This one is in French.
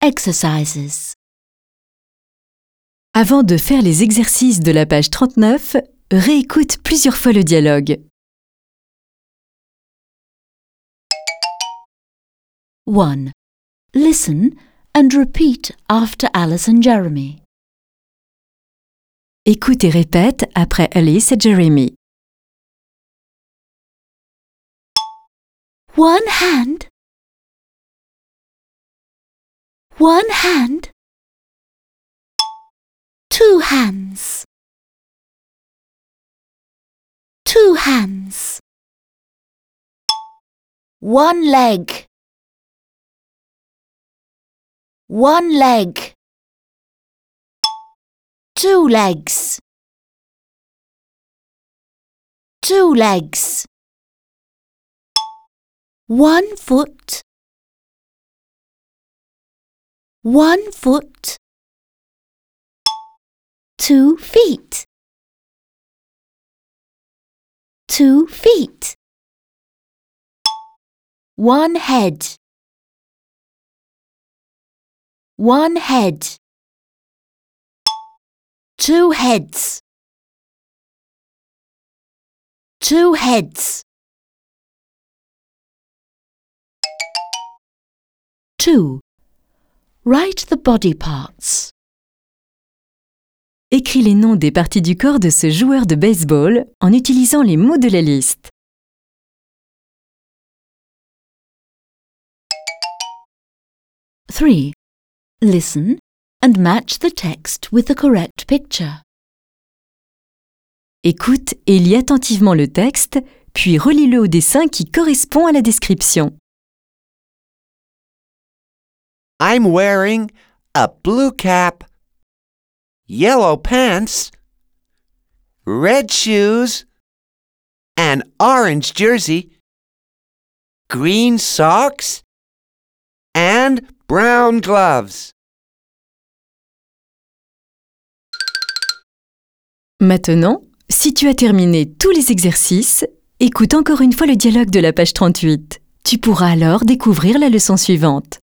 Exercises. Avant de faire les exercices de la page 39, réécoute plusieurs fois le dialogue. 1. Listen and repeat after Alice and Jeremy. Écoute et répète après Alice et Jeremy. 1 hand. 1 hand. 2 hands. 2 hands. 1 leg. 1 leg. 2 legs. 2 legs. 1 foot. 1 foot. 2 feet. 2 feet. 1 head. 1 head. 2 heads. 2 heads. 2. Write the body parts. Écris les noms des parties du corps de ce joueur de baseball en utilisant les mots de la liste. 3. Listen and match the text with the correct picture. Écoute et lis attentivement le texte, puis relis-le au dessin qui correspond à la description. I'm wearing a blue cap, yellow pants, red shoes, an orange jersey, green socks, and brown gloves. Maintenant, si tu as terminé tous les exercices, écoute encore une fois le dialogue de la page 38. Tu pourras alors découvrir la leçon suivante.